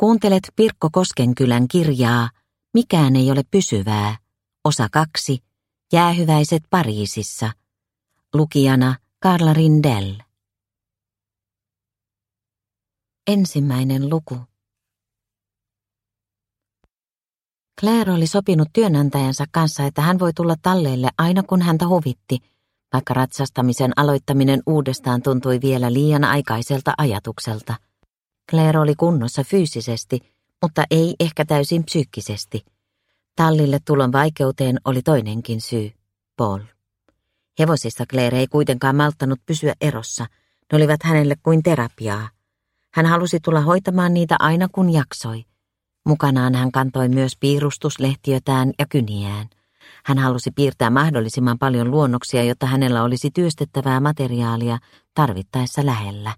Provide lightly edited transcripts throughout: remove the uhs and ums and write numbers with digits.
Kuuntelet Pirkko Koskenkylän kirjaa Mikään ei ole pysyvää. Osa 2. Jäähyväiset Pariisissa. Lukijana Carla Rindell. Ensimmäinen luku. Claire oli sopinut työnantajansa kanssa, että hän voi tulla talleille aina kun häntä huvitti, vaikka ratsastamisen aloittaminen uudestaan tuntui vielä liian aikaiselta ajatukselta. Claire oli kunnossa fyysisesti, mutta ei ehkä täysin psyykkisesti. Tallille tulon vaikeuteen oli toinenkin syy, Paul. Hevosista Claire ei kuitenkaan malttanut pysyä erossa. Ne olivat hänelle kuin terapiaa. Hän halusi tulla hoitamaan niitä aina kun jaksoi. Mukanaan hän kantoi myös piirustuslehtiötään ja kyniään. Hän halusi piirtää mahdollisimman paljon luonnoksia, jotta hänellä olisi työstettävää materiaalia tarvittaessa lähellä.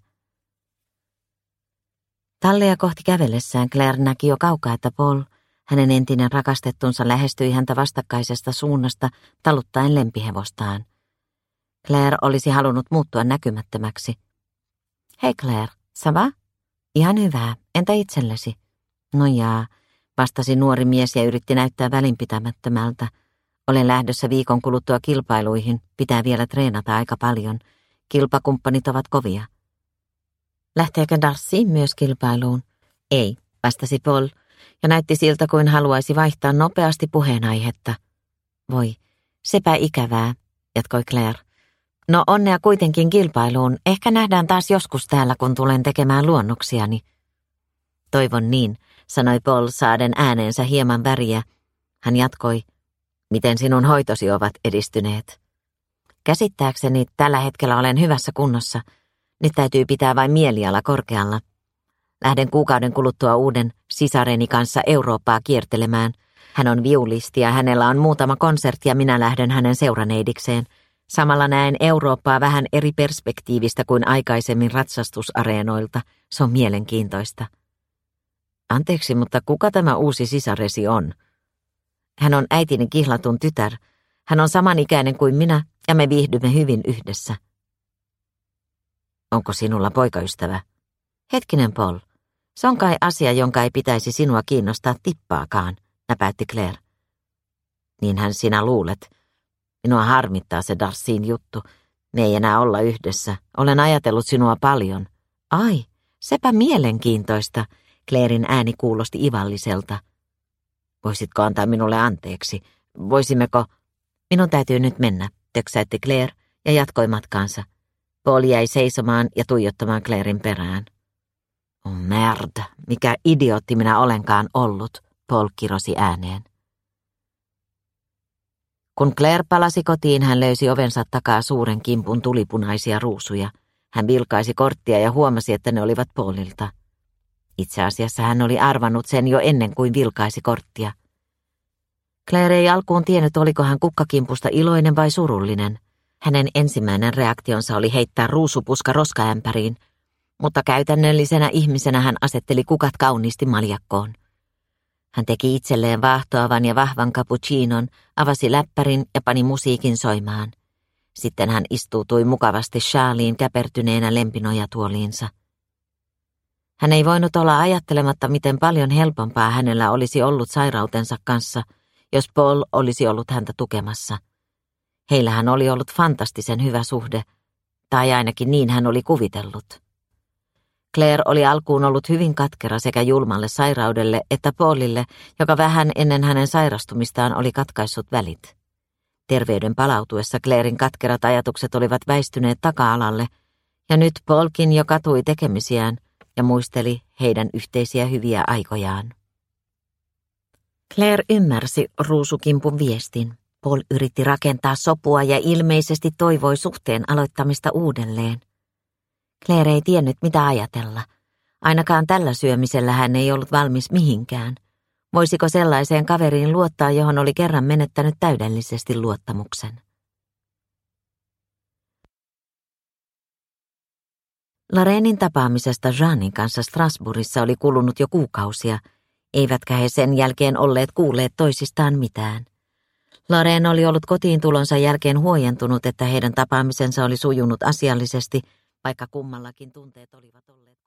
Tallia kohti kävellessään Claire näki jo kaukaa, että Paul, hänen entinen rakastettunsa, lähestyi häntä vastakkaisesta suunnasta taluttaen lempihevostaan. Claire olisi halunnut muuttua näkymättömäksi. Hei Claire, ça va? Ihan hyvää, entä itsellesi? No jaa, vastasi nuori mies ja yritti näyttää välinpitämättömältä. Olen lähdössä viikon kuluttua kilpailuihin, pitää vielä treenata aika paljon. Kilpakumppanit ovat kovia. Lähteekö Darcy myös kilpailuun? Ei, vastasi Paul, ja näytti siltä kuin haluaisi vaihtaa nopeasti puheenaihetta. Voi, sepä ikävää, jatkoi Claire. No onnea kuitenkin kilpailuun, ehkä nähdään taas joskus täällä, kun tulen tekemään luonnoksiani. Toivon niin, sanoi Paul saaden ääneensä hieman väriä. Hän jatkoi, miten sinun hoitosi ovat edistyneet? Käsittääkseni tällä hetkellä olen hyvässä kunnossa. Nyt täytyy pitää vain mieliala korkealla. Lähden kuukauden kuluttua uuden sisareni kanssa Eurooppaa kiertelemään. Hän on viulisti ja hänellä on muutama konsertti ja minä lähden hänen seuraneidikseen. Samalla näen Eurooppaa vähän eri perspektiivistä kuin aikaisemmin ratsastusareenoilta. Se on mielenkiintoista. Anteeksi, mutta kuka tämä uusi sisaresi on? Hän on äitini kihlatun tytär. Hän on samanikäinen kuin minä ja me viihdymme hyvin yhdessä. Onko sinulla poikaystävä? Hetkinen, Paul. Se on kai asia, jonka ei pitäisi sinua kiinnostaa tippaakaan, näpäytti Claire. Niinhän sinä luulet. Minua harmittaa se Darcyn juttu. Me ei enää olla yhdessä. Olen ajatellut sinua paljon. Ai, sepä mielenkiintoista. Clairen ääni kuulosti ivalliselta. Voisitko antaa minulle anteeksi? Voisimmeko? Minun täytyy nyt mennä, töksäytti Claire ja jatkoi matkaansa. Paul jäi seisomaan ja tuijottamaan Clairen perään. Oh merde, mikä idiootti minä olenkaan ollut, Paul kirosi ääneen. Kun Claire palasi kotiin, hän löysi ovensa takaa suuren kimpun tulipunaisia ruusuja. Hän vilkaisi korttia ja huomasi, että ne olivat Paulilta. Itse asiassa hän oli arvannut sen jo ennen kuin vilkaisi korttia. Claire ei alkuun tiennyt, oliko hän kukkakimpusta iloinen vai surullinen. Hänen ensimmäinen reaktionsa oli heittää ruusupuska roskaämpäriin, mutta käytännöllisenä ihmisenä hän asetteli kukat kauniisti maljakkoon. Hän teki itselleen vaahtoavan ja vahvan cappuccinon, avasi läppärin ja pani musiikin soimaan. Sitten hän istuutui mukavasti sjaaliin käpertyneenä lempinojatuoliinsa. Hän ei voinut olla ajattelematta, miten paljon helpompaa hänellä olisi ollut sairautensa kanssa, jos Paul olisi ollut häntä tukemassa. Heillähän oli ollut fantastisen hyvä suhde, tai ainakin niin hän oli kuvitellut. Claire oli alkuun ollut hyvin katkera sekä julmalle sairaudelle että Paulille, joka vähän ennen hänen sairastumistaan oli katkaissut välit. Terveyden palautuessa Clairen katkerat ajatukset olivat väistyneet taka-alalle, ja nyt Paulkin jo katui tekemisiään ja muisteli heidän yhteisiä hyviä aikojaan. Claire ymmärsi ruusukimpun viestin. Paul yritti rakentaa sopua ja ilmeisesti toivoi suhteen aloittamista uudelleen. Claire ei tiennyt, mitä ajatella. Ainakaan tällä syömisellä hän ei ollut valmis mihinkään. Voisiko sellaiseen kaveriin luottaa, johon oli kerran menettänyt täydellisesti luottamuksen? Lorrainen tapaamisesta Jeanin kanssa Strasbourgissa oli kulunut jo kuukausia, eivätkä he sen jälkeen olleet kuulleet toisistaan mitään. Lorraine oli ollut kotiin tulonsa jälkeen huojentunut, että heidän tapaamisensa oli sujunut asiallisesti, vaikka kummallakin tunteet olivat olleet